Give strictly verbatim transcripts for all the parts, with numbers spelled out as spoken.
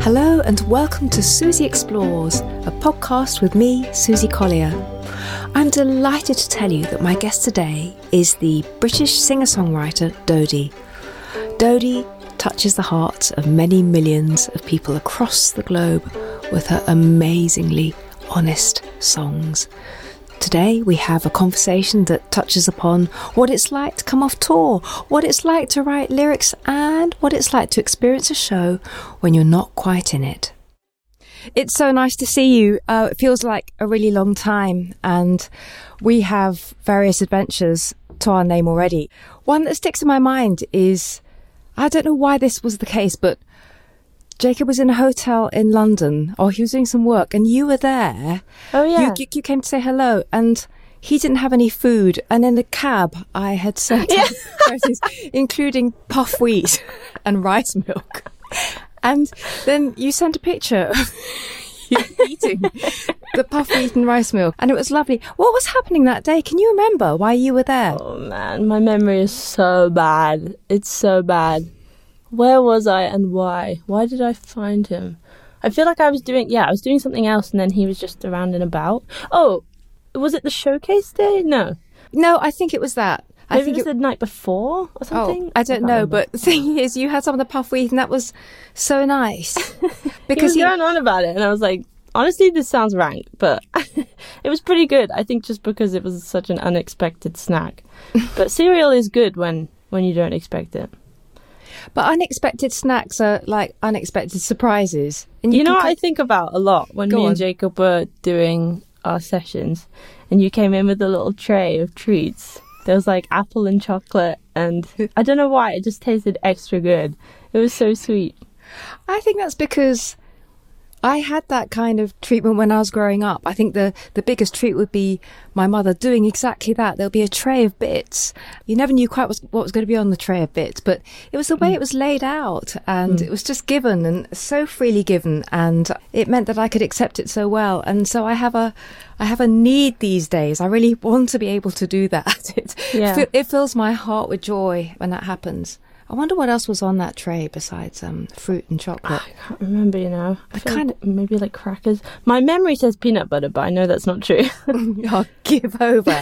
Hello and welcome to Susie Explores, a podcast with me, Susie Collier. I'm delighted to tell you that my guest today is the British singer-songwriter Dodie. Dodie touches the hearts of many millions of people across the globe with her amazingly honest songs. Today we have a conversation that touches upon what it's like to come off tour, what it's like to write lyrics, and what it's like to experience a show when you're not quite in it. It's so nice to see you. Uh, it feels like a really long time, and we have various adventures to our name already. One that sticks in my mind is, I don't know why this was the case, but Jacob was in a hotel in London, or he was doing some work, and you were there. Oh, yeah. You, you came to say hello, and he didn't have any food. And in the cab, I had sent yeah. groceries, including puff wheat and rice milk. And then you sent a picture of you eating the puff wheat and rice milk, and it was lovely. What was happening that day? Can you remember why you were there? Oh, man, my memory is so bad. It's so bad. Where was I and why? Why did I find him? I feel like I was doing, yeah, I was doing something else and then he was just around and about. Oh, was it the showcase day? No. No, I think it was that. Maybe I think it was it, the night before or something? Oh, I don't I know, remember. But the thing is, you had some of the puff wheat and that was so nice. Because he was he, going on about it and I was like, honestly, this sounds rank, but it was pretty good. I think just because it was such an unexpected snack. But cereal is good when, when you don't expect it. But unexpected snacks are like unexpected surprises. And you, you know what c- I think about a lot when Go me on. and Jacob were doing our sessions and you came in with a little tray of treats. There was like apple and chocolate and I don't know why, it just tasted extra good. It was so sweet. I think that's because I had that kind of treatment when I was growing up. I think the, the biggest treat would be my mother doing exactly that. There'll be a tray of bits. You never knew quite what, what was going to be on the tray of bits, but it was the way Mm. it was laid out and Mm. it was just given and so freely given, and it meant that I could accept it so well. And so I have a, I have a need these days. I really want to be able to do that. It, Yeah. fi- it fills my heart with joy when that happens. I wonder what else was on that tray besides um, fruit and chocolate. I can't remember, you know. I, I feel kinda- like maybe like crackers. My memory says peanut butter, but I know that's not true. I'll give over.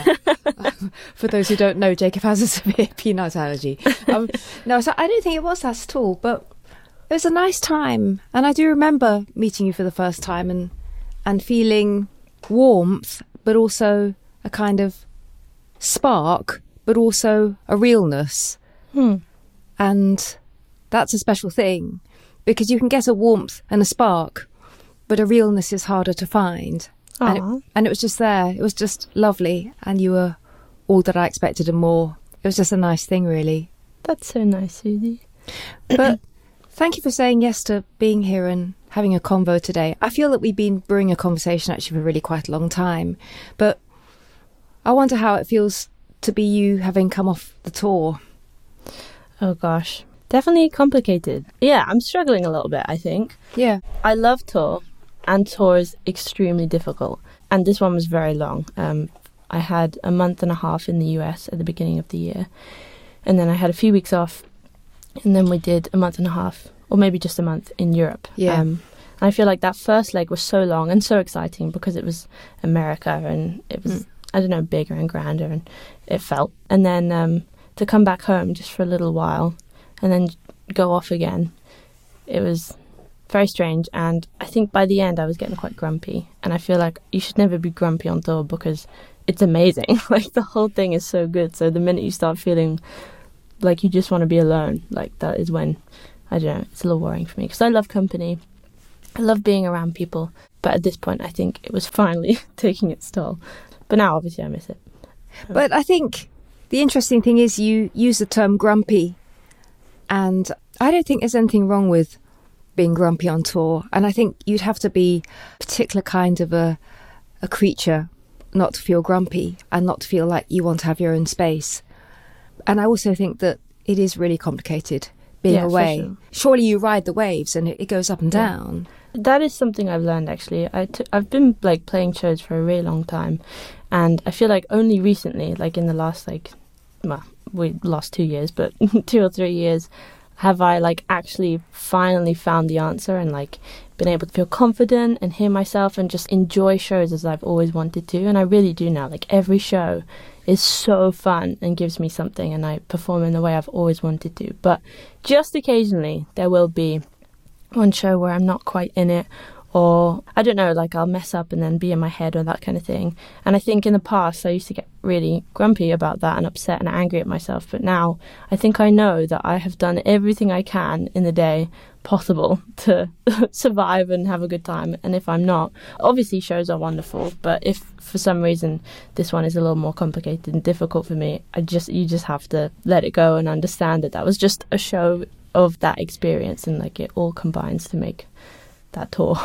For those who don't know, Jacob has a severe peanut allergy. Um, no, so I don't think it was that at all, but it was a nice time. And I do remember meeting you for the first time and, and feeling warmth, but also a kind of spark, but also a realness. Hmm. And that's a special thing, because you can get a warmth and a spark, but a realness is harder to find. And Aw. it, and it was just there. It was just lovely. And you were all that I expected and more. It was just a nice thing, really. That's so nice, Susie. But thank you for saying yes to being here and having a convo today. I feel that we've been brewing a conversation actually for really quite a long time. But I wonder how it feels to be you having come off the tour. Oh gosh. Definitely complicated. Yeah, I'm struggling a little bit, I think. Yeah. I love tour, and tour is extremely difficult. And this one was very long. Um, I had a month and a half in the U S at the beginning of the year. And then I had a few weeks off. And then we did a month and a half, or maybe just a month, in Europe. Yeah. Um, and I feel like that first leg was so long and so exciting because it was America and it was, Mm. I don't know, bigger and grander, and it felt. And then um, to come back home just for a little while and then go off again, it was very strange. And I think by the end I was getting quite grumpy, and I feel like you should never be grumpy on tour because it's amazing. Like, the whole thing is so good. So the minute you start feeling like you just want to be alone, like, that is when, I don't know, it's a little worrying for me because I love company. I love being around people, but at this point I think it was finally taking its toll. But now obviously I miss it. But I think the interesting thing is you use the term grumpy, and I don't think there's anything wrong with being grumpy on tour. And I think you'd have to be a particular kind of a, a creature not to feel grumpy and not to feel like you want to have your own space. And I also think that it is really complicated being Yeah, for away. sure. Surely you ride the waves and it, it goes up and Yeah. down. That is something I've learned, actually. I t- I've been like playing shows for a really long time, and I feel like only recently, like in the last like, well, we lost two years, but two or three years, have I like actually finally found the answer and like been able to feel confident and hear myself and just enjoy shows as I've always wanted to. And I really do now. Like every show is so fun and gives me something, and I perform in the way I've always wanted to. But just occasionally there will be one show where I'm not quite in it, or I don't know, like I'll mess up and then be in my head or that kind of thing. And I think in the past I used to get really grumpy about that and upset and angry at myself. But now I think I know that I have done everything I can in the day possible to survive and have a good time. And if I'm not, obviously shows are wonderful, but if for some reason this one is a little more complicated and difficult for me, I just you just have to let it go and understand that that was just a show of that experience, and like it all combines to make that tour.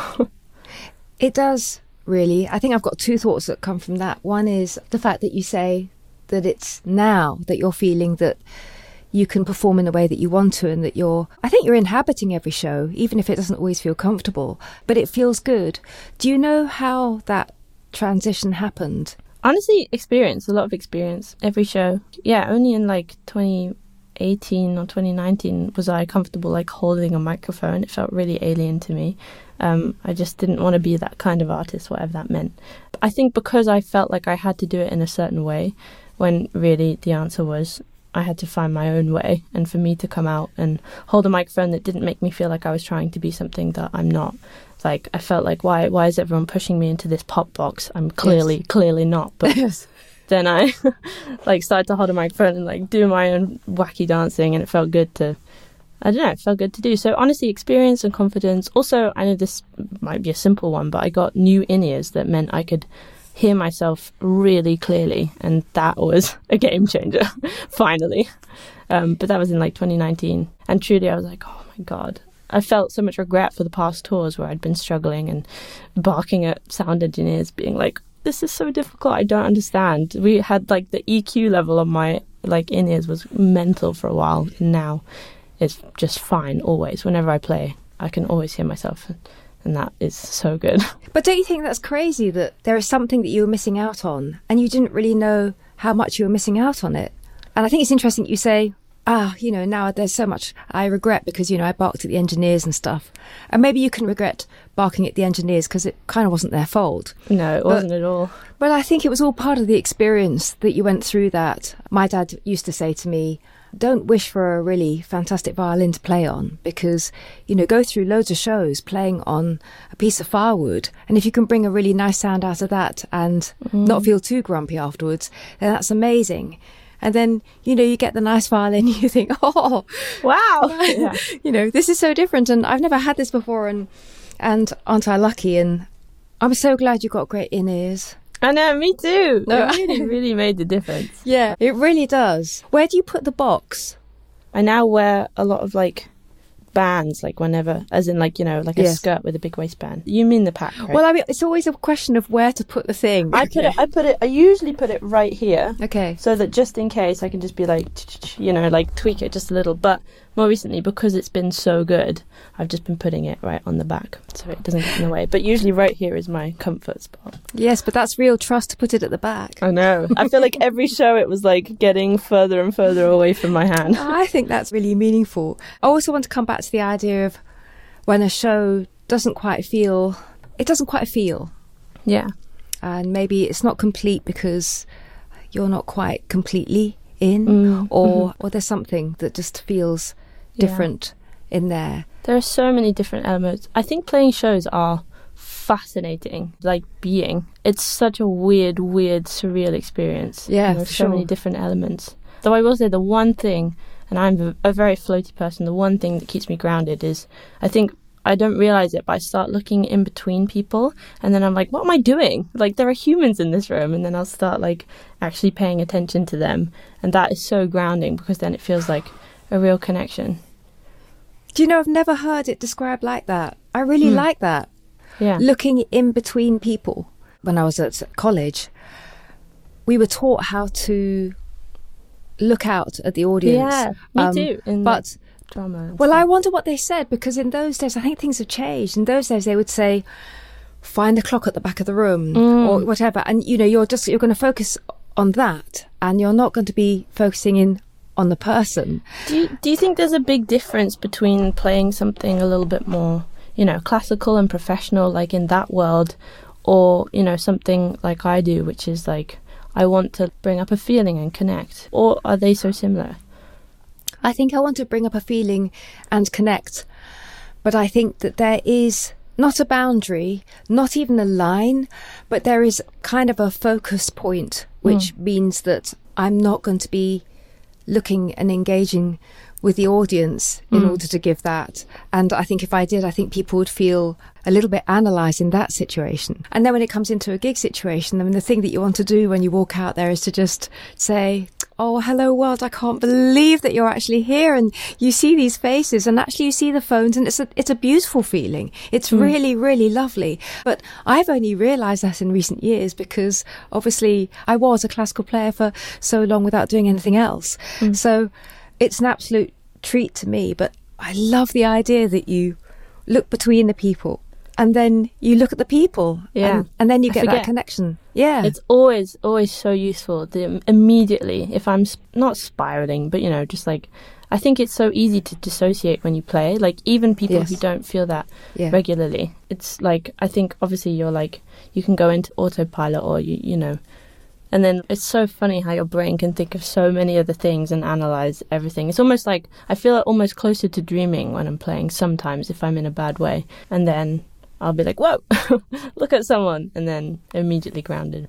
It does, really. I think I've got two thoughts that come from that. One is the fact that you say that it's now that you're feeling that you can perform in the way that you want to, and that you're, I think you're inhabiting every show, even if it doesn't always feel comfortable, but it feels good. Do you know how that transition happened? Honestly, experience, a lot of experience. Every show. Yeah, only in like twenty eighteen or twenty nineteen was I comfortable like holding a microphone. It felt really alien to me. Um, I just didn't want to be that kind of artist, whatever that meant. I think because I felt like I had to do it in a certain way, when really the answer was I had to find my own way, and for me to come out and hold a microphone that didn't make me feel like I was trying to be something that I'm not. Like I felt like why why is everyone pushing me into this pop box? I'm clearly yes. clearly not. But yes. Then I like started to hold a microphone and like do my own wacky dancing, and it felt good to, I don't know, it felt good to do. So honestly, experience and confidence. Also, I know this might be a simple one, but I got new in-ears that meant I could hear myself really clearly, and that was a game changer, finally. Um, but that was in like twenty nineteen, and truly I was like, oh my God. I felt so much regret for the past tours where I'd been struggling and barking at sound engineers, being like, this is so difficult, I don't understand. We had like the E Q level of my like in-ears was mental for a while, and now it's just fine always. Whenever I play, I can always hear myself, and that is so good. But don't you think that's crazy that there is something that you were missing out on and you didn't really know how much you were missing out on it? And I think it's interesting that you say, ah, you know, now there's so much I regret because, you know, I barked at the engineers and stuff. And maybe you can regret barking at the engineers because it kind of wasn't their fault. No, it wasn't but, at all. But I think it was all part of the experience that you went through that. My dad used to say to me, don't wish for a really fantastic violin to play on because, you know, go through loads of shows playing on a piece of firewood. And if you can bring a really nice sound out of that and mm. not feel too grumpy afterwards, then that's amazing. And then, you know, you get the nice violin, you think, oh, wow, yeah. You know, this is so different. And I've never had this before. And, and aren't I lucky? And I'm so glad you got great in-ears. I know, me too. No. It really, really made the difference. Yeah, it really does. Where do you put the box? I now wear a lot of like bands, like whenever, as in like, you know, like a yes. skirt with a big waistband. You mean the pack, right? Well, I mean, it's always a question of where to put the thing. I put it, I put it, I usually put it right here. Okay. So that just in case I can just be like, you know, like tweak it just a little. But more recently, because it's been so good, I've just been putting it right on the back so it doesn't get in the way. But usually right here is my comfort spot. Yes, but that's real trust to put it at the back. I know. I feel like every show it was like getting further and further away from my hand. I think that's really meaningful. I also want to come back to the idea of when a show doesn't quite feel, it doesn't quite feel. Yeah. And maybe it's not complete because you're not quite completely in mm, or mm-hmm. or there's something that just feels different yeah. in there. There are so many different elements. I think playing shows are fascinating, like being. It's such a weird, weird, surreal experience. Yeah, There's so sure. many different elements. Though I will say the one thing, and I'm a, a very floaty person, the one thing that keeps me grounded is, I think, I don't realise it, but I start looking in between people, and then I'm like, what am I doing? Like, there are humans in this room, and then I'll start, like, actually paying attention to them, and that is so grounding, because then it feels like a real connection. Do you know, I've never heard it described like that. I really mm. like that. Yeah. Looking in between people. When I was at college, we were taught how to look out at the audience. Yeah, me um, too. In but drama. Well, stuff. I wonder what they said, because in those days, I think things have changed. In those days, they would say, find the clock at the back of the room mm. or whatever. And, you know, you're just, you're going to focus on that, and you're not going to be focusing in on the person. Do you, do you think there's a big difference between playing something a little bit more, you know, classical and professional, like in that world, or, you know, something like I do, which is like, I want to bring up a feeling and connect? Or are they so similar? I think I want to bring up a feeling and connect, but I think that there is not a boundary, not even a line, but there is kind of a focus point, which mm. means that I'm not going to be looking and engaging with the audience in mm. order to give that. And I think if I did, I think people would feel a little bit analysed in that situation. And then when it comes into a gig situation, I mean, the thing that you want to do when you walk out there is to just say, oh, hello world, I can't believe that you're actually here, and you see these faces, and actually you see the phones, and it's a, it's a beautiful feeling. It's mm. really, really lovely. But I've only realised that in recent years because obviously I was a classical player for so long without doing anything else. Mm. So it's an absolute treat to me, but I love the idea that you look between the people and then you look at the people, yeah, and, and then you get that connection. Yeah, it's always always so useful. The, immediately, if I'm sp- not spiraling, but you know, just like, I think it's so easy to dissociate when you play. Like even people yes. who don't feel that yeah. regularly, it's like, I think obviously you're like, you can go into autopilot, or you you know. And then it's so funny how your brain can think of so many other things and analyse everything. It's almost like, I feel almost closer to dreaming when I'm playing sometimes if I'm in a bad way. And then I'll be like, whoa, look at someone, and then immediately grounded.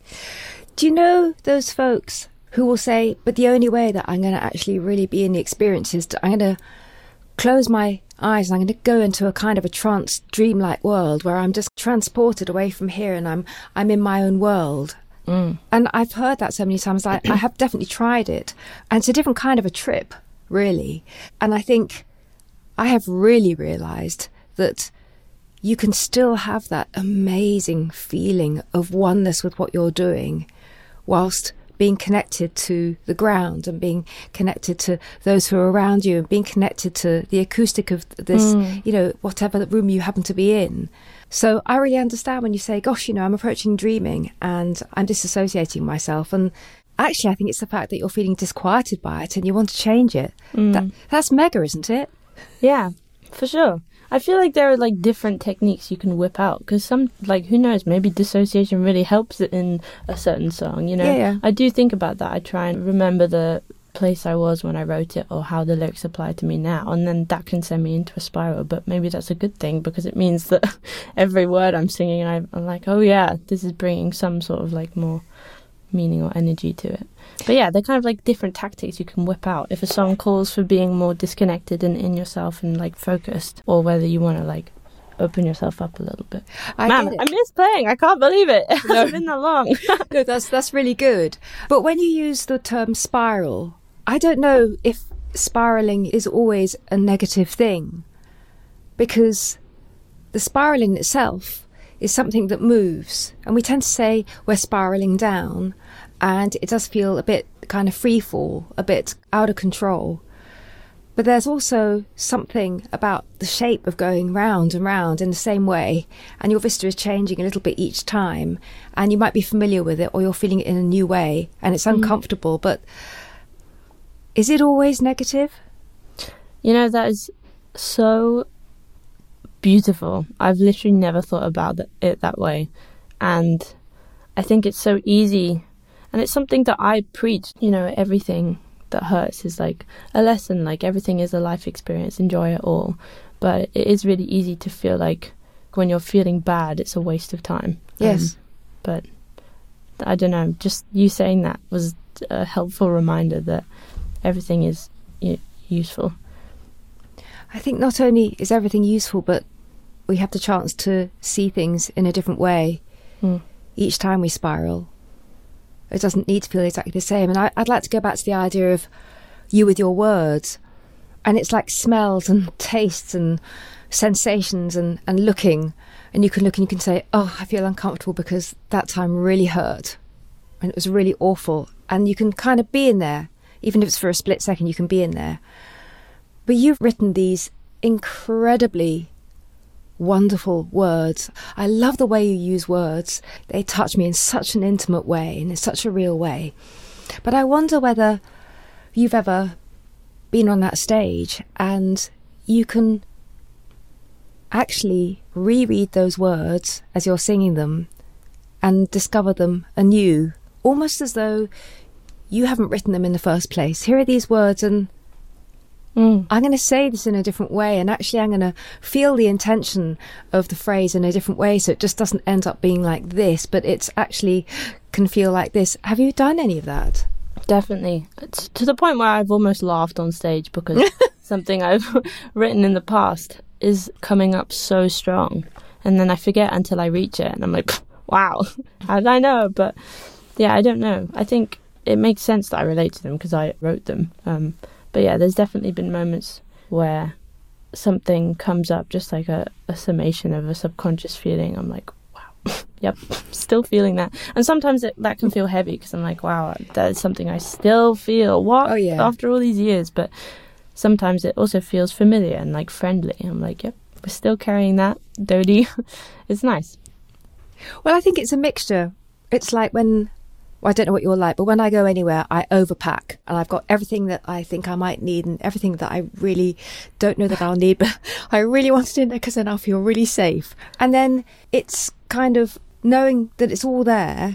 Do you know those folks who will say, but the only way that I'm going to actually really be in the experience is to, I'm going to close my eyes and I'm going to go into a kind of a trance, dreamlike world where I'm just transported away from here and I'm I'm in my own world. Mm. And I've heard that so many times. I, I have definitely tried it. And it's a different kind of a trip, really. And I think I have really realised that you can still have that amazing feeling of oneness with what you're doing whilst being connected to the ground and being connected to those who are around you and being connected to the acoustic of this, mm. you know, whatever room you happen to be in. So I really understand when you say, gosh, you know, I'm approaching dreaming and I'm disassociating myself. And actually, I think it's the fact that you're feeling disquieted by it and you want to change it. Mm. That, that's mega, isn't it? Yeah, for sure. I feel like there are like different techniques you can whip out because some, like, who knows, maybe dissociation really helps it in a certain song, you know? Yeah, yeah. I do think about that. I try and remember the place I was when I wrote it or how the lyrics apply to me now, and then that can send me into a spiral. But maybe that's a good thing because it means that every word I'm singing, I'm, I'm like, oh yeah, this is bringing some sort of like more meaning or energy to it. But yeah, they're kind of like different tactics you can whip out if a song calls for being more disconnected and in yourself and like focused, or whether you want to like open yourself up a little bit. I Man, I miss playing. I can't believe it. It hasn't been that long. No, that's that's really good. But when you use the term spiral, I don't know if spiraling is always a negative thing, because the spiraling itself is something that moves, and we tend to say we're spiraling down, and it does feel a bit kind of free fall, a bit out of control. But there's also something about the shape of going round and round in the same way, and your vista is changing a little bit each time, and you might be familiar with it or you're feeling it in a new way, and it's uncomfortable. Mm. But is it always negative? You know, that is so beautiful. I've literally never thought about it that way, and I think it's so easy, and it's something that I preach. You know, everything that hurts is like a lesson, like everything is a life experience, enjoy it all. But it is really easy to feel like when you're feeling bad it's a waste of time. Yes. Um, but I don't know, just you saying that was a helpful reminder that everything is u- useful. I think not only is everything useful, but we have the chance to see things in a different way mm. each time we spiral. It doesn't need to feel exactly the same. And I, I'd like to go back to the idea of you with your words. And it's like smells and tastes and sensations and, and looking. And you can look and you can say, oh, I feel uncomfortable because that time really hurt. And it was really awful. And you can kind of be in there. Even if it's for a split second, you can be in there. But you've written these incredibly wonderful words. I love the way you use words. They touch me in such an intimate way and in such a real way. But I wonder whether you've ever been on that stage and you can actually reread those words as you're singing them and discover them anew, almost as though you haven't written them in the first place. Here are these words, and mm. I'm going to say this in a different way, and actually I'm going to feel the intention of the phrase in a different way, so it just doesn't end up being like this, but it's actually can feel like this. Have you done any of that? Definitely. It's to the point where I've almost laughed on stage because something I've written in the past is coming up so strong, and then I forget until I reach it, and I'm like, wow, how did I know? But yeah, I don't know. I think it makes sense that I relate to them because I wrote them. Um, but yeah, there's definitely been moments where something comes up, just like a, a summation of a subconscious feeling. I'm like, wow, yep, still feeling that. And sometimes it, that can feel heavy because I'm like, wow, that is something I still feel. What? Oh, yeah. After all these years. But sometimes it also feels familiar and like friendly. I'm like, yep, we're still carrying that. Dodie. It's nice. Well, I think it's a mixture. It's like when, well, I don't know what you're like, but when I go anywhere, I overpack and I've got everything that I think I might need and everything that I really don't know that I'll need, but I really want it in there because then I'll feel really safe. And then it's kind of knowing that it's all there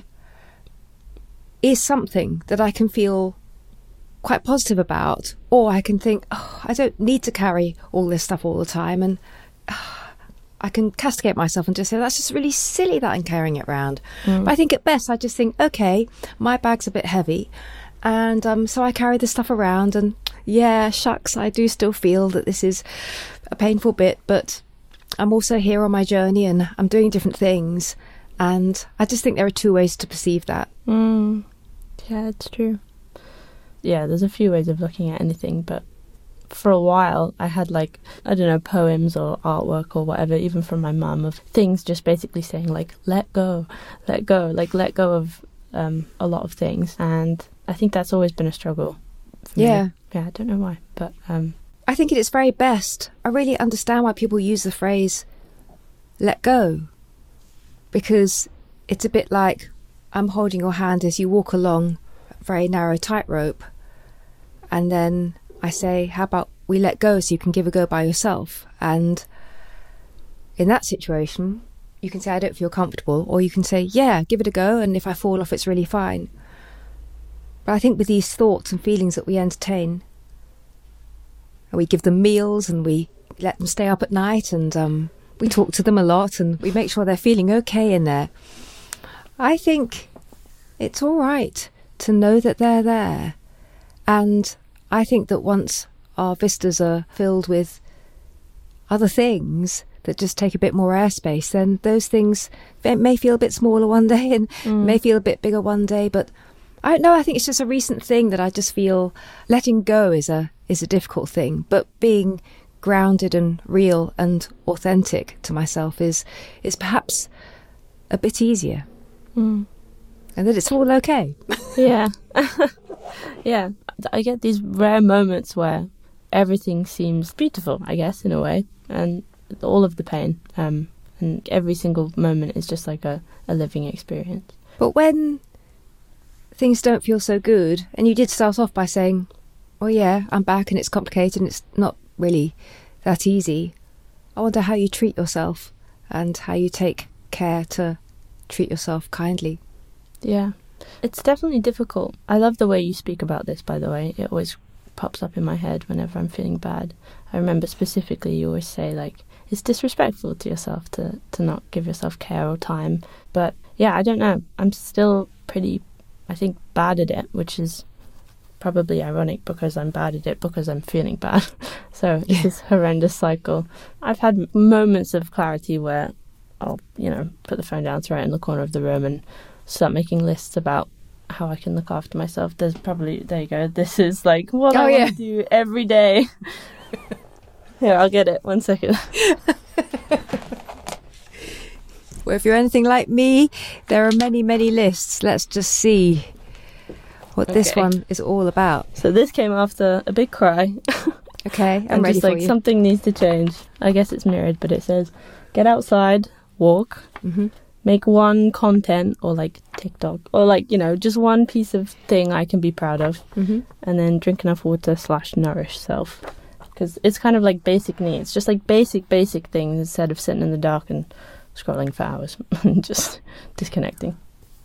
is something that I can feel quite positive about, or I can think, oh, I don't need to carry all this stuff all the time, and oh, I can castigate myself and just say, that's just really silly that I'm carrying it around. Mm. But I think at best, I just think, okay, my bag's a bit heavy. And um, so I carry this stuff around and yeah, shucks, I do still feel that this is a painful bit, but I'm also here on my journey and I'm doing different things. And I just think there are two ways to perceive that. Mm. Yeah, it's true. Yeah, there's a few ways of looking at anything, but for a while I had like, I don't know, poems or artwork or whatever, even from my mum, of things just basically saying like, let go, let go, like let go of um, a lot of things. And I think that's always been a struggle for yeah. me. Yeah, I don't know why, but... Um, I think at its very best, I really understand why people use the phrase, let go. Because it's a bit like, I'm holding your hand as you walk along a very narrow tightrope, and then I say, how about we let go so you can give a go by yourself? And in that situation, you can say, I don't feel comfortable, or you can say, yeah, give it a go, and if I fall off, it's really fine. But I think with these thoughts and feelings that we entertain, and we give them meals, and we let them stay up at night, and um, we talk to them a lot, and we make sure they're feeling okay in there, I think it's all right to know that they're there. And I think that once our vistas are filled with other things that just take a bit more airspace, then those things may feel a bit smaller one day and mm. may feel a bit bigger one day. But I don't know, I think it's just a recent thing that I just feel letting go is a is a difficult thing, but being grounded and real and authentic to myself is is perhaps a bit easier. Mm. And that it's all okay. Yeah. Yeah. I get these rare moments where everything seems beautiful, I guess, in a way, and all of the pain, um, and every single moment is just like a, a living experience. But when things don't feel so good, and you did start off by saying, oh yeah, I'm back and it's complicated and it's not really that easy, I wonder how you treat yourself and how you take care to treat yourself kindly. Yeah. It's definitely difficult. I love the way you speak about this, by the way. It always pops up in my head whenever I'm feeling bad. I remember specifically you always say, like, it's disrespectful to yourself to, to not give yourself care or time. But, yeah, I don't know. I'm still pretty, I think, bad at it, which is probably ironic because I'm bad at it because I'm feeling bad. So it's this horrendous cycle. I've had moments of clarity where I'll, you know, put the phone down, throw it in the corner of the room and start making lists about how I can look after myself. There's probably, there you go, this is like what oh, I yeah. want to do every day. Here, I'll get it, one second. Well, if you're anything like me, there are many, many lists. Let's just see what okay. this one is all about. So this came after a big cry. Okay, I'm and ready just for like you. Something needs to change. I guess it's mirrored, but it says, get outside, walk, mm-hmm. make one content or like TikTok or like, you know, just one piece of thing I can be proud of, mm-hmm. and then drink enough water slash nourish self, because it's kind of like basic needs, just like basic basic things instead of sitting in the dark and scrolling for hours and just disconnecting.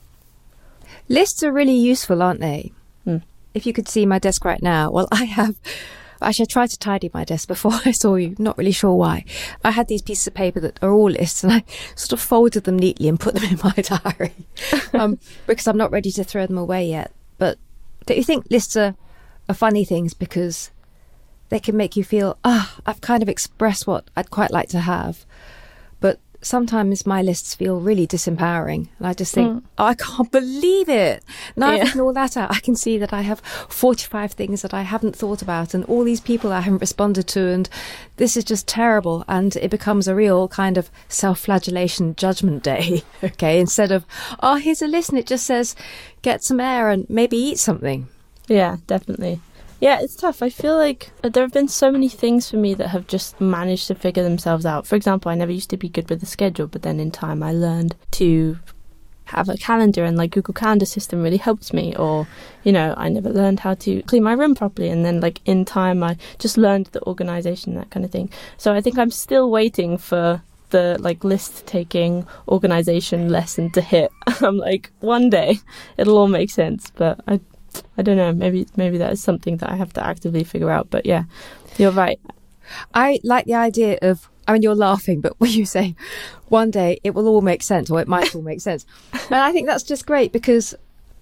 Lists are really useful, aren't they? Mm. If you could see my desk right now, well, I have actually, I tried to tidy my desk before I saw you, not really sure why. I had these pieces of paper that are all lists, and I sort of folded them neatly and put them in my diary um, because I'm not ready to throw them away yet. But don't you think lists are, are funny things because they can make you feel, ah, oh, I've kind of expressed what I'd quite like to have. But sometimes my lists feel really disempowering, and I just think, mm. oh, I can't believe it. Now yeah. I've written all that out, I can see that I have forty-five things that I haven't thought about and all these people I haven't responded to, and this is just terrible. And it becomes a real kind of self-flagellation judgment day, okay, instead of, oh, here's a list and it just says, get some air and maybe eat something. Yeah, definitely. Yeah, it's tough. I feel like there have been so many things for me that have just managed to figure themselves out. For example, I never used to be good with the schedule, but then in time I learned to have a calendar, and like Google Calendar system really helps me. Or, you know, I never learned how to clean my room properly, and then like in time I just learned the organisation, that kind of thing. So I think I'm still waiting for the like list taking organisation lesson to hit. I'm like, one day it'll all make sense, but I I don't know, maybe maybe that is something that I have to actively figure out. But yeah, you're right. I like the idea of, I mean, you're laughing, but when you say one day it will all make sense, or it might all make sense. And I think that's just great, because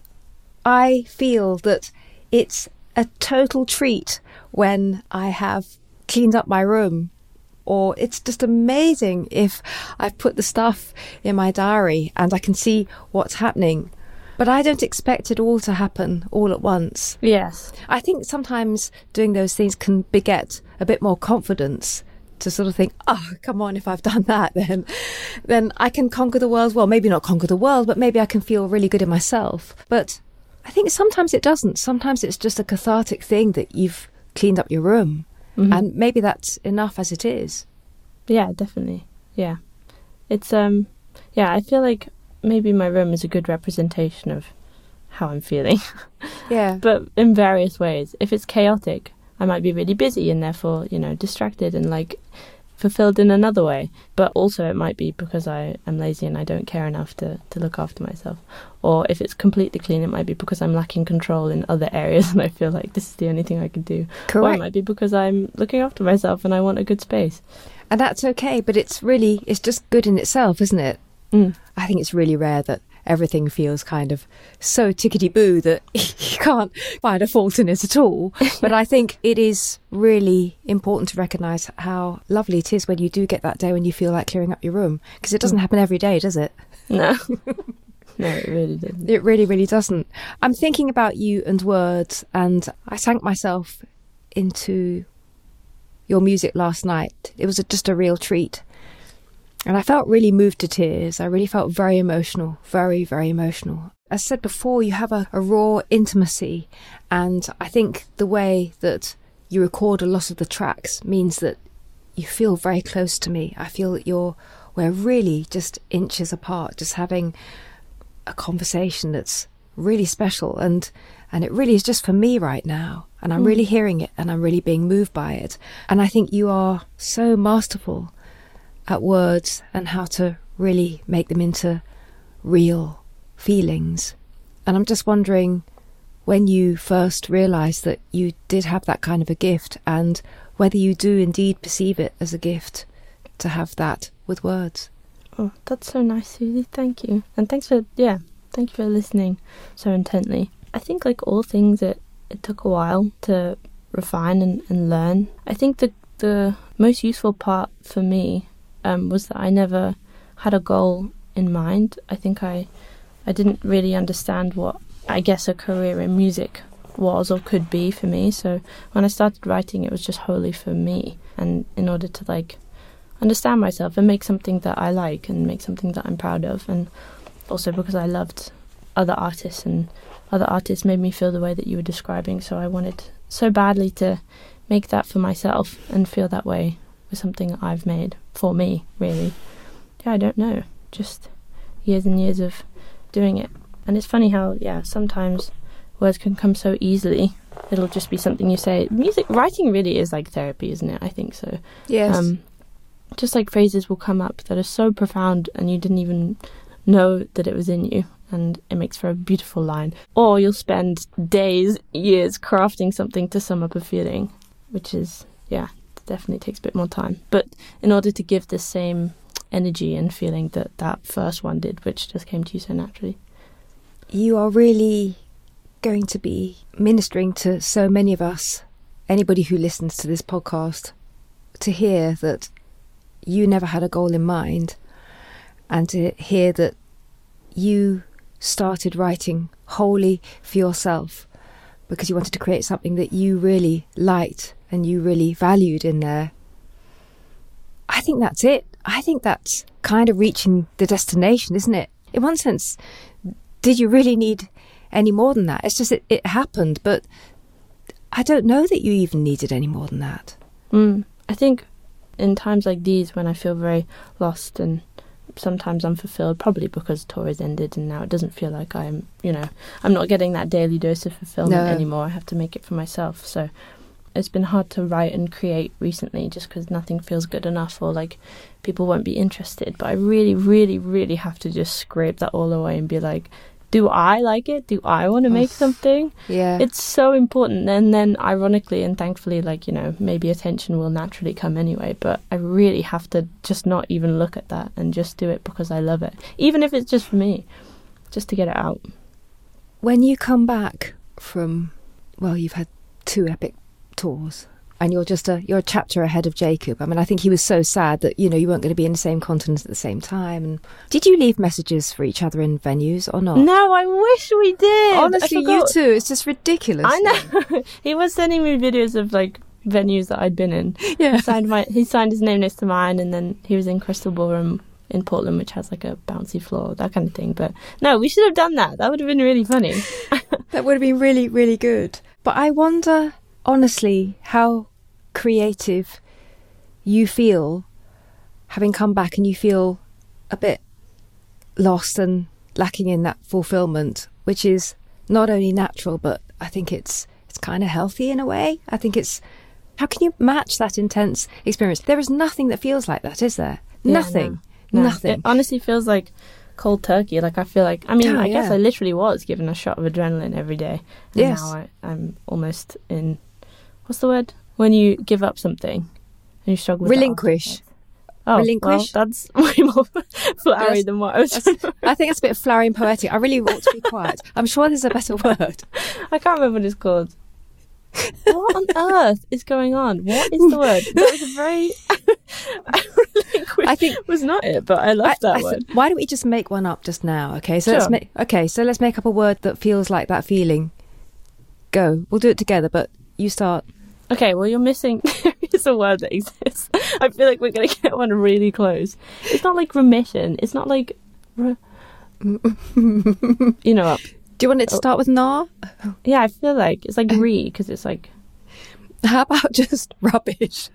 I feel that it's a total treat when I have cleaned up my room, or it's just amazing if I've put the stuff in my diary and I can see what's happening. But I don't expect it all to happen all at once. Yes. I think sometimes doing those things can beget a bit more confidence, to sort of think, oh, come on, if I've done that, then then I can conquer the world. Well, maybe not conquer the world, but maybe I can feel really good in myself. But I think sometimes it doesn't. Sometimes it's just a cathartic thing that you've cleaned up your room. Mm-hmm. And maybe that's enough as it is. Yeah, definitely. Yeah. It's, um, yeah, I feel like maybe my room is a good representation of how I'm feeling. Yeah. But in various ways. If it's chaotic, I might be really busy and therefore, you know, distracted and like fulfilled in another way. But also it might be because I am lazy and I don't care enough to, to look after myself. Or if it's completely clean, it might be because I'm lacking control in other areas and I feel like this is the only thing I can do. Correct. Or it might be because I'm looking after myself and I want a good space. And that's okay, but it's really, it's just good in itself, isn't it? Mm. I think it's really rare that everything feels kind of so tickety-boo that you can't find a fault in it at all. But I think it is really important to recognise how lovely it is when you do get that day when you feel like clearing up your room. Because it doesn't happen every day, does it? No. No, it really didn't. It really, really doesn't. I'm thinking about you and words, and I sank myself into your music last night. It was a, just a real treat. And I felt really moved to tears. I really felt very emotional, very, very emotional. As I said before, you have a, a raw intimacy. And I think the way that you record a lot of the tracks means that you feel very close to me. I feel that you're, we're really just inches apart, just having a conversation that's really special. And, and it really is just for me right now. And I'm mm. really hearing it and I'm really being moved by it. And I think you are so masterful at words and how to really make them into real feelings. And I'm just wondering when you first realised that you did have that kind of a gift, and whether you do indeed perceive it as a gift to have that with words. Oh, that's so nice, Susie. Thank you. And thanks for, yeah, thank you for listening so intently. I think like all things, it, it took a while to refine and, and learn. I think the, the most useful part for me Um, was that I never had a goal in mind. I think I I didn't really understand what, I guess, a career in music was or could be for me. So when I started writing, it was just wholly for me, and in order to like understand myself and make something that I like and make something that I'm proud of, and also because I loved other artists and other artists made me feel the way that you were describing. So I wanted so badly to make that for myself and feel that way with something I've made for me, really. Yeah, I don't know. Just, years and years of doing it. And it's funny how, yeah, sometimes words can come so easily. It'll just be something you say. Music writing really is like therapy, isn't it? I think so. Yes. Um, just like phrases will come up that are so profound and you didn't even know that it was in you, and it makes for a beautiful line. Or you'll spend days, years crafting something to sum up a feeling, which is, yeah, definitely takes a bit more time. But in order to give the same energy and feeling that that first one did, which just came to you so naturally. You are really going to be ministering to so many of us, anybody who listens to this podcast, to hear that you never had a goal in mind, and to hear that you started writing wholly for yourself because you wanted to create something that you really liked and you really valued in there. I think that's it. I think that's kind of reaching the destination, isn't it? In one sense, did you really need any more than that? It's just it, it happened, but I don't know that you even needed any more than that. Mm, I think in times like these, when I feel very lost and sometimes unfulfilled, probably because tour has ended and now it doesn't feel like I'm, you know, I'm not getting that daily dose of fulfillment No. anymore. I have to make it for myself. So it's been hard to write and create recently just because nothing feels good enough, or like people won't be interested. But I really, really, really have to just scrape that all away and be like, do I like it? Do I want to make something? Yeah. It's so important. And then ironically and thankfully, like, you know, maybe attention will naturally come anyway. But I really have to just not even look at that and just do it because I love it. Even if it's just for me, just to get it out. When you come back from, well, you've had two epic tours and you're just a you're a chapter ahead of Jacob. I mean, I think he was so sad that, you know, you weren't going to be in the same continent at the same time. And did you leave messages for each other in venues or not? No, I wish we did. Honestly, you too. It's just ridiculous. I know. He was sending me videos of like venues that I'd been in. Yeah. He signed my he signed his name next to mine, and then he was in Crystal Ballroom in Portland, which has like a bouncy floor, that kind of thing. But no, we should have done that. That would have been really funny. That would have been really, really good. But I wonder, honestly, how creative you feel having come back and you feel a bit lost and lacking in that fulfillment, which is not only natural, but I think it's it's kind of healthy in a way. I think it's, how can you match that intense experience? There is nothing that feels like that, is there? Yeah, nothing. no, no. Nothing. It honestly feels like cold turkey. Like I feel like, I mean, Oh, I guess yeah. I literally was given a shot of adrenaline every day. And Yes. now I, I'm almost in, what's the word? When you give up something and you struggle with that Relinquish. afterwards. Oh, Relinquish? well, that's way more flowery Yes. than what I was. I think it's a bit flowery and poetic. I really ought to be quiet. I'm sure there's a better word. I can't remember what it's called. What on earth is going on? What is the word? That was a very. I think was not it, but I love I- that I word. th- why don't we just make one up just now? Okay, so let's Sure. make. Okay, so let's make up a word that feels like that feeling. Go. We'll do it together, but you start. Okay, well, you're missing. There is a word that exists. I feel like we're going to get one really close. It's not like remission. It's not like. Re- you know what? Do you want it to start with "na"? Yeah, I feel like it's like re, because it's like. How about just rubbish?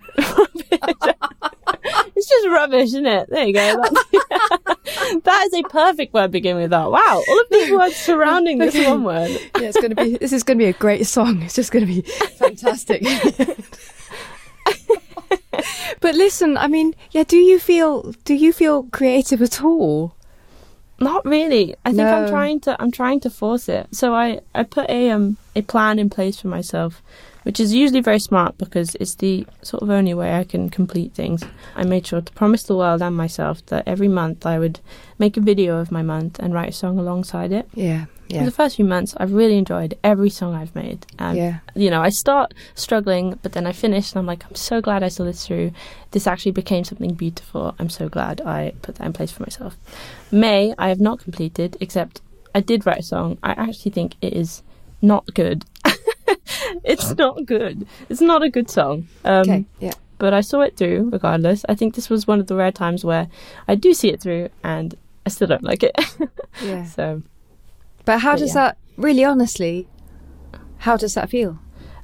It's just rubbish, isn't it? There you go. That's, that is a perfect word to begin with that. Wow, all of these words surrounding this Okay. one word. Yeah, it's going to be. This is going to be a great song. It's just going to be fantastic. But listen, I mean, yeah. Do you feel? Do you feel creative at all? Not really. I think I'm No. trying to. I'm trying to force it. So I, I put a um a plan in place for myself, which is usually very smart because it's the sort of only way I can complete things. I made sure to promise the world and myself that every month I would make a video of my month and write a song alongside it. Yeah, For yeah, the first few months, I've really enjoyed every song I've made. And, yeah. you know, I start struggling, but then I finish and I'm like, I'm so glad I saw this through. This actually became something beautiful. I'm so glad I put that in place for myself. May, I have not completed, except I did write a song. I actually think it is not good. It's not good. It's not a good song. Um, Okay, yeah. But I saw it through regardless. I think this was one of the rare times where I do see it through and I still don't like it. Yeah. So, But how But does yeah. that, really honestly, how does that feel?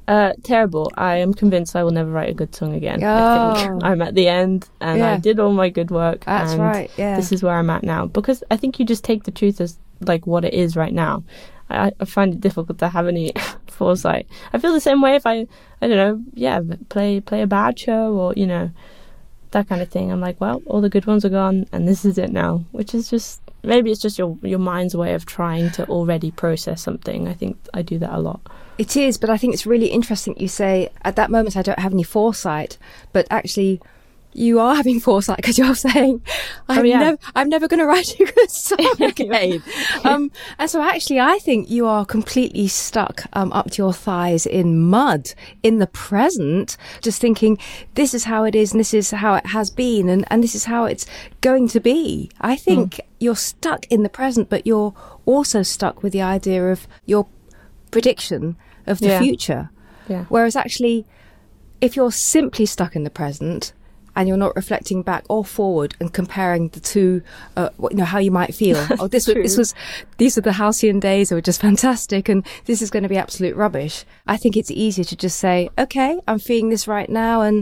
Uh, terrible. I am convinced I will never write a good song again. Oh. I think I'm at the end and Yeah. I did all my good work. That's and right, yeah. This is where I'm at now. Because I think you just take the truth as like what it is right now. I, I find it difficult to have any foresight. I feel the same way if I, I don't know, yeah, play play a bad show or, you know, that kind of thing. I'm like, well, all the good ones are gone and this is it now, which is just, maybe it's just your your mind's way of trying to already process something. I think I do that a lot. It is, but I think it's really interesting you say, at that moment I don't have any foresight, but actually you are having foresight because you're saying, I'm, Oh, yeah. nev- I'm never going to write a good song again. um, and so actually I think you are completely stuck um, up to your thighs in mud, in the present, just thinking, this is how it is and this is how it has been and, and this is how it's going to be. I think mm. you're stuck in the present, but you're also stuck with the idea of your prediction of the Yeah. future. Yeah. Whereas actually, if you're simply stuck in the present and you're not reflecting back or forward and comparing the two, uh, what- you know, how you might feel. Oh, this was, True. this was, these are the halcyon days, they were just fantastic, and this is going to be absolute rubbish. I think it's easier to just say, okay, I'm feeling this right now, and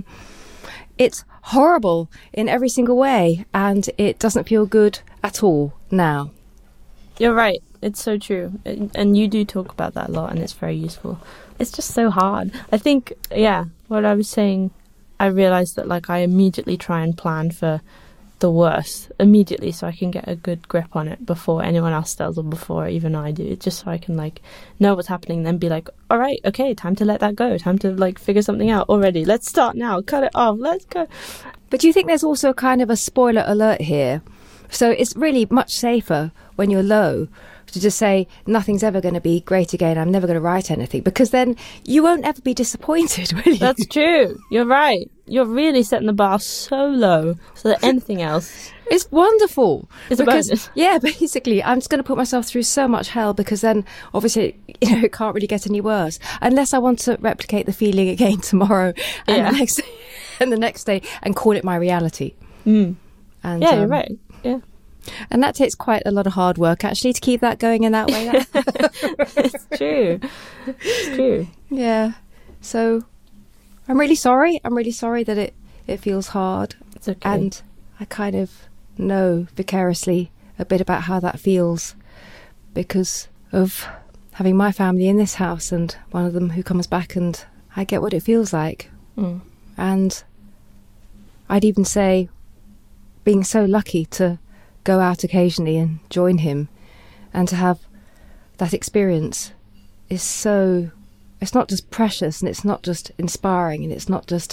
it's horrible in every single way, and it doesn't feel good at all now. You're right. It's so true. And and you do talk about that a lot and it's very useful. It's just so hard. I think, yeah, what I was saying, I realised that like I immediately try and plan for the worst immediately so I can get a good grip on it before anyone else does or before even I do. It's just so I can like know what's happening and then be like, all right, okay, time to let that go. Time to like figure something out already. Let's start now. Cut it off. Let's go. But do you think there's also kind of a spoiler alert here? So it's really much safer when you're low to just say, nothing's ever going to be great again, I'm never going to write anything, because then you won't ever be disappointed, will you? That's true. You're right. You're really setting the bar so low so that anything else It's wonderful. is a because, bonus. yeah, basically, I'm just going to put myself through so much hell because then, obviously, you know, it can't really get any worse unless I want to replicate the feeling again tomorrow and Yeah. the next and the next day and call it my reality. Mm. And, Yeah, you're um, right. Yeah. And that takes quite a lot of hard work, actually, to keep that going in that way. It's true. It's true. Yeah. So I'm really sorry. I'm really sorry that it, it feels hard. It's okay. And I kind of know vicariously a bit about how that feels because of having my family in this house and one of them who comes back, and I get what it feels like. Mm. And I'd even say being so lucky to go out occasionally and join him and to have that experience is so, it's not just precious and it's not just inspiring and it's not just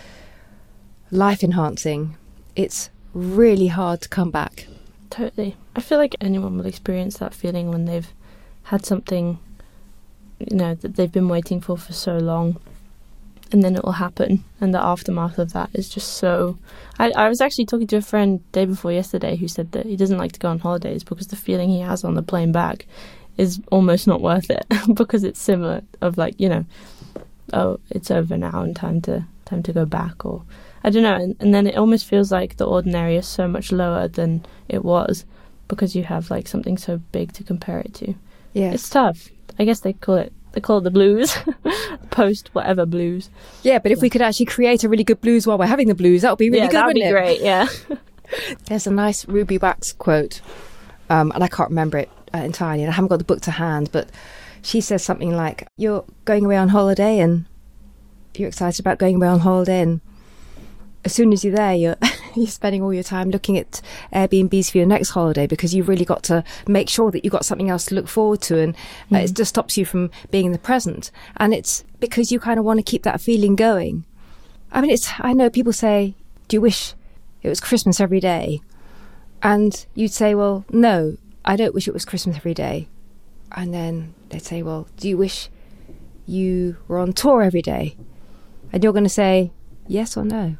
life enhancing, it's really hard to come back. Totally. I feel like anyone will experience that feeling when they've had something, you know, that they've been waiting for for so long, and then it will happen, and the aftermath of that is just so... I, I was actually talking to a friend day before yesterday who said that he doesn't like to go on holidays because the feeling he has on the plane back is almost not worth it because it's similar of like, you know, oh, it's over now and time to time to go back, or I don't know, and, and then it almost feels like the ordinary is so much lower than it was because you have like something so big to compare it to. Yes. It's tough. I guess they call it they call it the blues, post whatever blues. Yeah, but if we could actually create a really good blues while we're having the blues, that would be really yeah, good, that would wouldn't be it? great. Yeah. There's a nice Ruby Wax quote, um, and I can't remember it uh, entirely, and I haven't got the book to hand, but she says something like, you're going away on holiday and you're excited about going away on holiday, and as soon as you're there, you're you're spending all your time looking at Airbnbs for your next holiday because you've really got to make sure that you've got something else to look forward to, and uh, Mm. it just stops you from being in the present. And it's because you kind of want to keep that feeling going. I mean, it's I know people say, do you wish it was Christmas every day? And you'd say, well, no, I don't wish it was Christmas every day. And then they'd say, well, do you wish you were on tour every day? And you're going to say yes or no.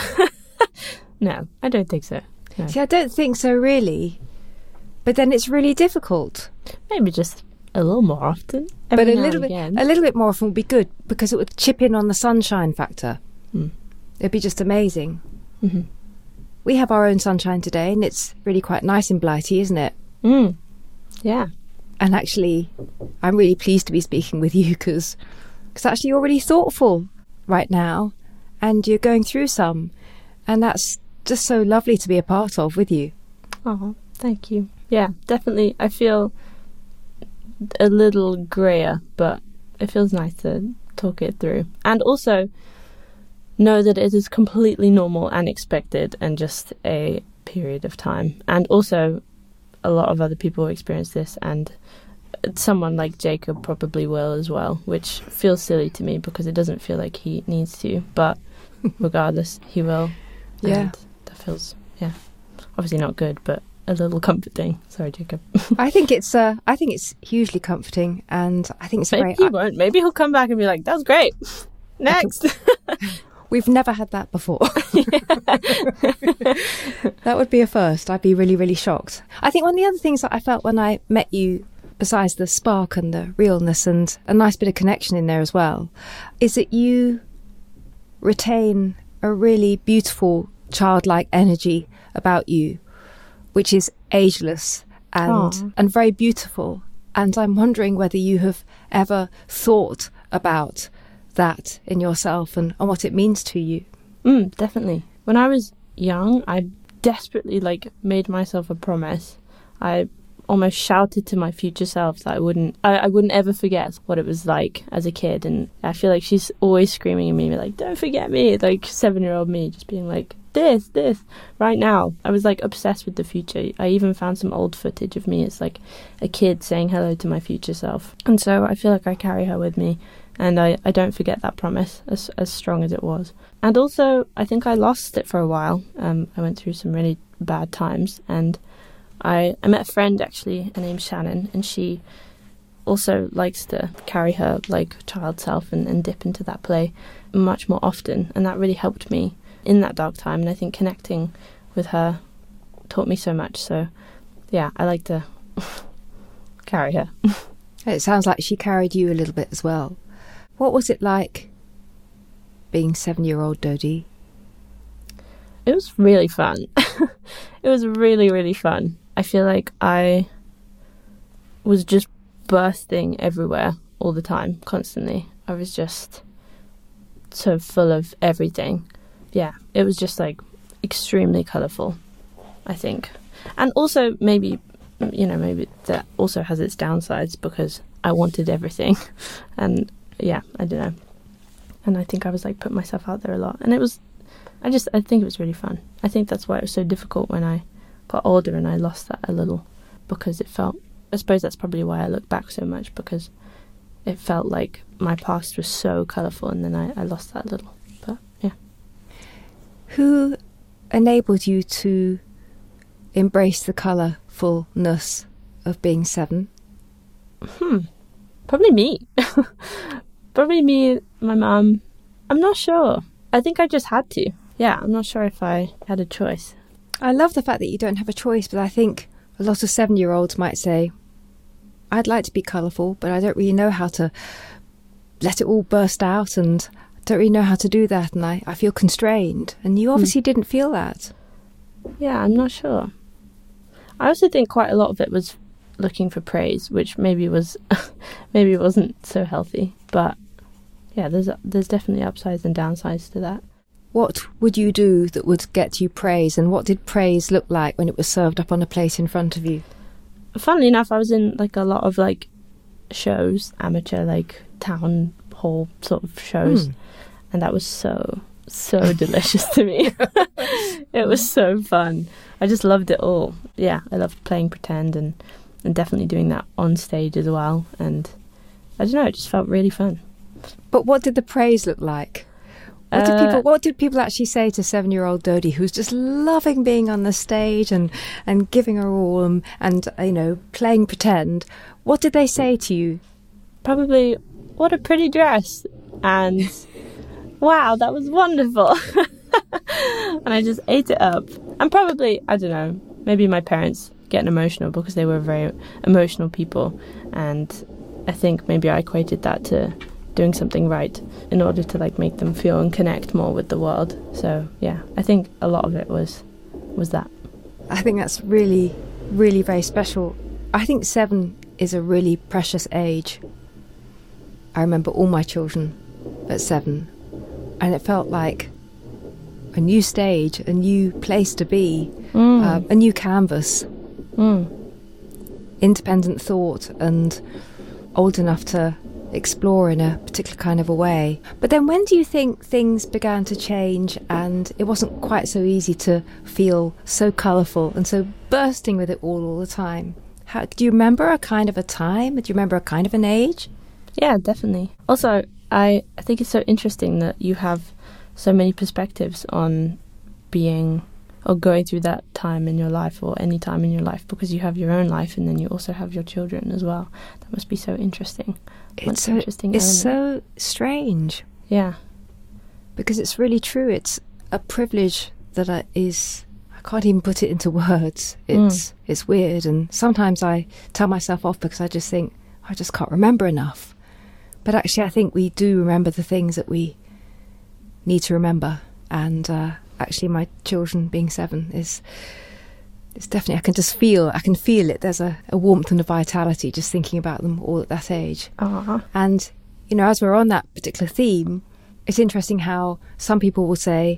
No, I don't think so. No. See, I don't think so, really. But then it's really difficult. Maybe just a little more often. Every but a now little and bit, again. a little bit more often would be good because it would chip in on the sunshine factor. Mm. It'd be just amazing. Mm-hmm. We have our own sunshine today, and it's really quite nice in Blighty, isn't it? Mm. Yeah. And actually, I'm really pleased to be speaking with you because Because actually you're really thoughtful right now and you're going through some, and that's just so lovely to be a part of with you. Oh, thank you. Yeah, definitely. I feel a little grayer, but it feels nice to talk it through. And also know that it is completely normal and expected and just a period of time. And also a lot of other people experience this, and someone like Jacob probably will as well, which feels silly to me because it doesn't feel like he needs to, but regardless, he will. Yeah. And that feels, yeah, obviously not good, but a little comforting. Sorry, Jacob. I think it's uh, I think it's hugely comforting, and I think it's Maybe very... he won't. Maybe he'll come back and be like, that was great. Next. We've never had that before. That would be a first. I'd be really, really shocked. I think one of the other things that I felt when I met you, besides the spark and the realness and a nice bit of connection in there as well, is that you retain a really beautiful childlike energy about you, which is ageless and Aww. and very beautiful. And I'm wondering whether you have ever thought about that in yourself and, and what it means to you. Mm, definitely. When I was young, I desperately like made myself a promise. I almost shouted to my future self that I wouldn't I, I wouldn't ever forget what it was like as a kid, and I feel like she's always screaming at me like, don't forget me, like seven-year-old me just being like, this this right now. I was like obsessed with the future. I even found some old footage of me as like a kid saying hello to my future self, and so I feel like I carry her with me, and I, I don't forget that promise as as strong as it was. And also I think I lost it for a while. um I went through some really bad times, and I, I met a friend actually, her name's Shannon, and she also likes to carry her like child self and, and dip into that play much more often, and that really helped me in that dark time, and I think connecting with her taught me so much. So yeah, I like to carry her. It sounds like she carried you a little bit as well. What was it like being seven-year-old Dodie? It was really fun. It was really, really fun. I feel like I was just bursting everywhere all the time, constantly. I was just so full of everything. Yeah, it was just like extremely colourful, I think. And also maybe, you know, maybe that also has its downsides because I wanted everything. And yeah, I don't know. And I think I was like putting myself out there a lot. And it was, I just, I think it was really fun. I think that's why it was so difficult when I got older and I lost that a little, because it felt, I suppose that's probably why I look back so much, because it felt like my past was so colourful, and then I, I lost that a little. But yeah. Who enabled you to embrace the colourfulness of being seven? Hmm. Probably me. Probably me, my mum. I'm not sure. I think I just had to. Yeah, I'm not sure if I had a choice. I love the fact that you don't have a choice, but I think a lot of seven-year-olds might say, I'd like to be colourful, but I don't really know how to let it all burst out, and I don't really know how to do that, and I, I feel constrained. And you obviously mm. didn't feel that. Yeah, I'm not sure. I also think quite a lot of it was looking for praise, which maybe was maybe wasn't so healthy. But yeah, there's there's definitely upsides and downsides to that. What would you do that would get you praise, and what did praise look like when it was served up on a plate in front of you? Funnily enough, I was in like a lot of like shows, amateur like town hall sort of shows, mm. and that was so so delicious to me. It was so fun. I just loved it all. Yeah, I loved playing pretend and and definitely doing that on stage as well. And I don't know, it just felt really fun. But what did the praise look like? What did people What did people actually say to seven-year-old Dodie, who's just loving being on the stage and, and giving her all and, and you know playing pretend? What did they say to you? Probably, what a pretty dress, and wow, that was wonderful. And I just ate it up. And probably, I don't know, maybe my parents getting emotional because they were very emotional people, and I think maybe I equated that to doing something right in order to like make them feel and connect more with the world. So yeah, I think a lot of it was was that. I think that's really, really very special. I think seven is a really precious age. I remember all my children at seven, and it felt like a new stage, a new place to be, Mm. uh, a new canvas. Mm. Independent thought and old enough to explore in a particular kind of a way. But then when do you think things began to change and it wasn't quite so easy to feel so colourful and so bursting with it all all the time? How, do you remember a kind of a time? Do you remember a kind of an age? Yeah, definitely. Also, I, I think it's so interesting that you have so many perspectives on being or going through that time in your life or any time in your life, because you have your own life and then you also have your children as well. That must be so interesting. It's so, interesting it's so strange. Yeah. Because it's really true. It's a privilege that I, is... I can't even put it into words. It's mm. it's weird, and sometimes I tell myself off because I just think, I just can't remember enough. But actually I think we do remember the things that we need to remember, and... Uh, actually my children being seven is it's definitely, I can just feel I can feel it. There's a, a warmth and a vitality just thinking about them all at that age. Uh-huh. And you know, as we're on that particular theme, it's interesting how some people will say,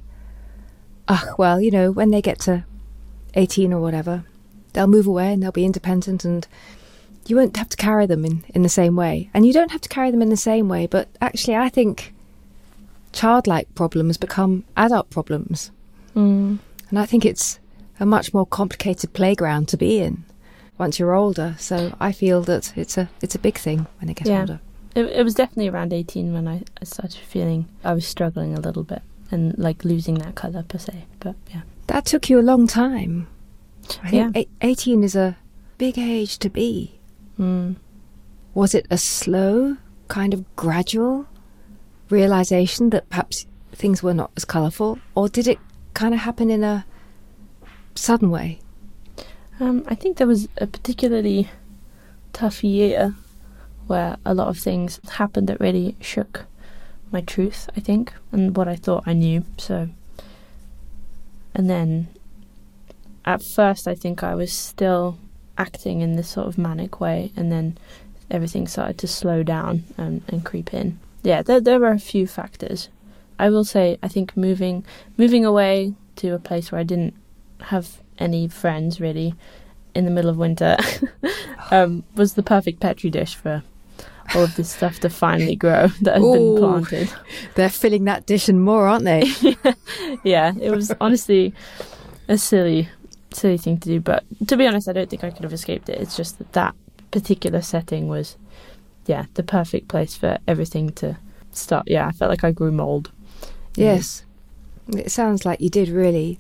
oh well, you know, when they get to eighteen or whatever, they'll move away and they'll be independent and you won't have to carry them in, in the same way. And you don't have to carry them in the same way, but actually I think childlike problems become adult problems. Mm. And I think it's a much more complicated playground to be in once you're older. So I feel that it's a it's a big thing when they get yeah. older. It, it was definitely around eighteen when I, I started feeling I was struggling a little bit and like losing that colour per se. But yeah. That took you a long time. I think yeah. a- eighteen is a big age to be. Mm. Was it a slow, kind of gradual realisation that perhaps things were not as colourful, or did it kind of happen in a sudden way? Um, I think there was a particularly tough year where a lot of things happened that really shook my truth, I think, and what I thought I knew. So, and then at first I think I was still acting in this sort of manic way, and then everything started to slow down and, and creep in. Yeah, there there were a few factors. I will say, I think moving moving away to a place where I didn't have any friends really in the middle of winter um, was the perfect petri dish for all of this stuff to finally grow that had Ooh, been planted. They're filling that dish and more, aren't they? Yeah, it was honestly a silly, silly thing to do. But to be honest, I don't think I could have escaped it. It's just that that particular setting was, yeah, the perfect place for everything to start. Yeah, I felt like I grew mould. Yes. It sounds like you did, really.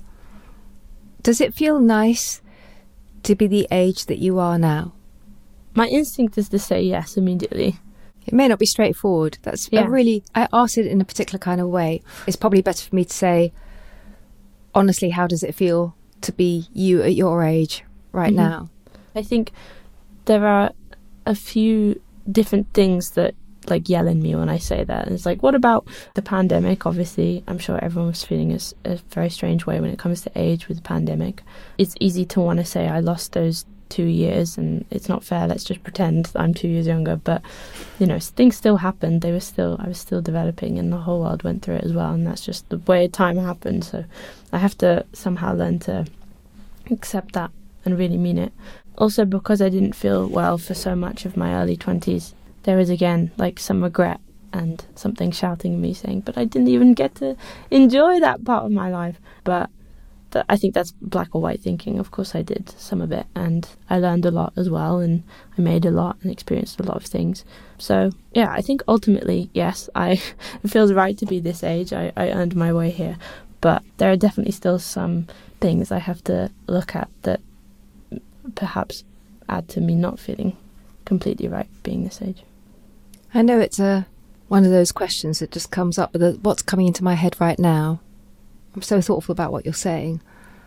Does it feel nice to be the age that you are now? My instinct is to say yes immediately. It may not be straightforward. That's yeah. a really... I asked it in a particular kind of way. It's probably better for me to say, honestly, how does it feel to be you at your age right mm-hmm. now? I think there are a few different things that like yell in me when I say that. And it's like, what about the pandemic? Obviously, I'm sure everyone was feeling a, a very strange way when it comes to age with the pandemic. It's easy to want to say I lost those two years and it's not fair. Let's just pretend I'm two years younger. But, you know, things still happened. They were still, I was still developing and the whole world went through it as well. And that's just the way time happened. So I have to somehow learn to accept that and really mean it. Also, because I didn't feel well for so much of my early twenties, there is again like some regret and something shouting at me saying, but I didn't even get to enjoy that part of my life. But th- I think that's black or white thinking. Of course I did some of it, and I learned a lot as well, and I made a lot and experienced a lot of things. So yeah, I think ultimately, yes, I it feels right to be this age. I, I earned my way here, but there are definitely still some things I have to look at that perhaps add to me not feeling completely right being this age. I know it's a one of those questions that just comes up, but the, what's coming into my head right now, I'm so thoughtful about what you're saying,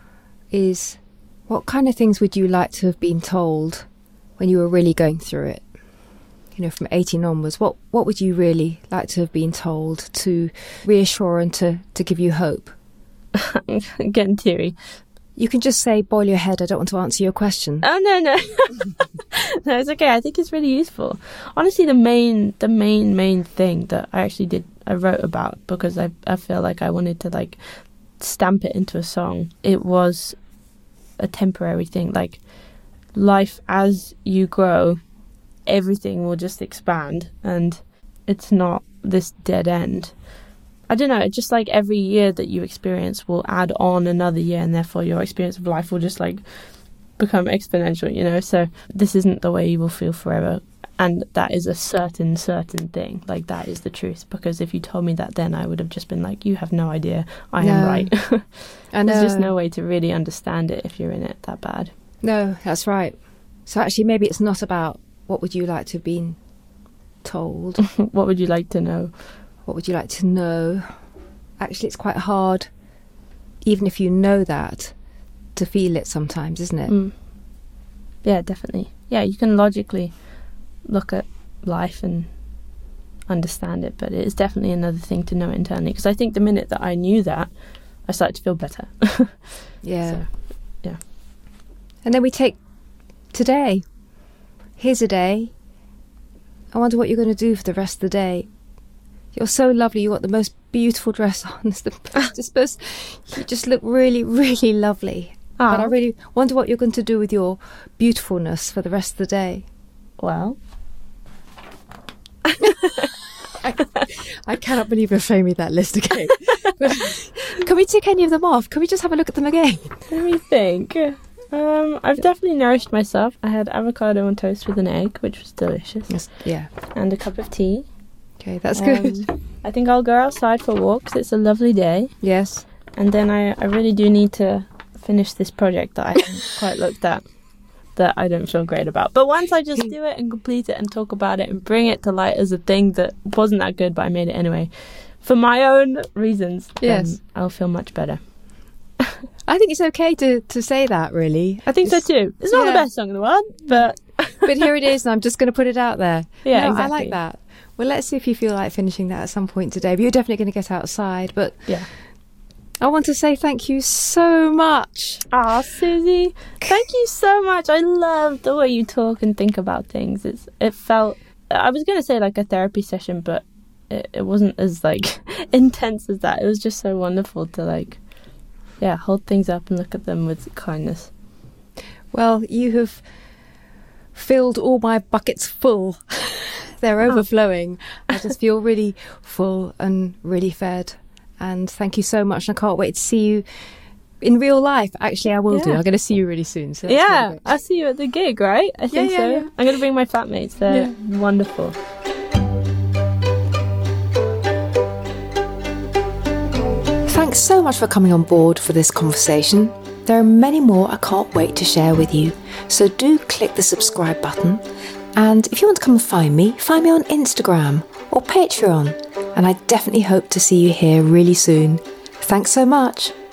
is what kind of things would you like to have been told when you were really going through it? You know, from eighteen onwards, what, what would you really like to have been told to reassure and to, to give you hope? Getting teary. You can just say, boil your head, I don't want to answer your question. Oh, no, no. No, it's okay. I think it's really useful. Honestly, the main, the main, main thing that I actually did, I wrote about because I, I feel like I wanted to, like, stamp it into a song. It was a temporary thing. Like, life as you grow, everything will just expand, and it's not this dead end. I don't know, it's just like every year that you experience will add on another year, and therefore your experience of life will just like become exponential, you know. So this isn't the way you will feel forever, and that is a certain certain thing. Like, that is the truth, because if you told me that then, I would have just been like, you have no idea, I no. am right. I know. There's just no way to really understand it if you're in it that bad. No, that's right. So actually maybe it's not about what would you like to have been told. What would you like to know? What would you like to know? Actually, it's quite hard, even if you know that, to feel it sometimes, isn't it? Mm. Yeah, definitely. Yeah, you can logically look at life and understand it, but it is definitely another thing to know internally. Because I think the minute that I knew that, I started to feel better. Yeah. So, yeah. And then we take today. Here's a day. I wonder what you're going to do for the rest of the day. You're so lovely. You've got the most beautiful dress on. It's the just supposed, you just look really, really lovely. Aww. But I really wonder what you're going to do with your beautifulness for the rest of the day. Well, I, I cannot believe you're showing me that list again. Can we tick any of them off? Can we just have a look at them again? Let me think. Um, I've definitely nourished myself. I had avocado on toast with an egg, which was delicious. Yes, yeah. And a cup of tea. Okay, that's Um, good. I think I'll go outside for a walk 'cause it's a lovely day. Yes. And then I, I really do need to finish this project that I haven't quite looked at, that I don't feel great about. But once I just do it and complete it and talk about it and bring it to light as a thing that wasn't that good, but I made it anyway, for my own reasons, yes, then I'll feel much better. I think it's okay to, to say that, really. I think it's, so too. It's not yeah. the best song in the world, but... But here it is, and I'm just going to put it out there. Yeah, no, exactly. I like that. Well, let's see if you feel like finishing that at some point today. But you're definitely going to get outside. But yeah, I want to say thank you so much. Ah, Susie, thank you so much. I love the way you talk and think about things. It's it felt, I was going to say like a therapy session, but it, it wasn't as like intense as that. It was just so wonderful to like, yeah, hold things up and look at them with kindness. Well, you have filled all my buckets full. They're overflowing. I just feel really full and really fed. And thank you so much. And I can't wait to see you in real life. Actually, I will yeah. do. I'm going to see you really soon. So that's yeah, really I'll see you at the gig, right? I think yeah, so. yeah. I'm going to bring my flatmates. They're yeah. wonderful. Thanks so much for coming on board for this conversation. There are many more I can't wait to share with you. So do click the subscribe button. And if you want to come and find me, find me on Instagram or Patreon. And I definitely hope to see you here really soon. Thanks so much.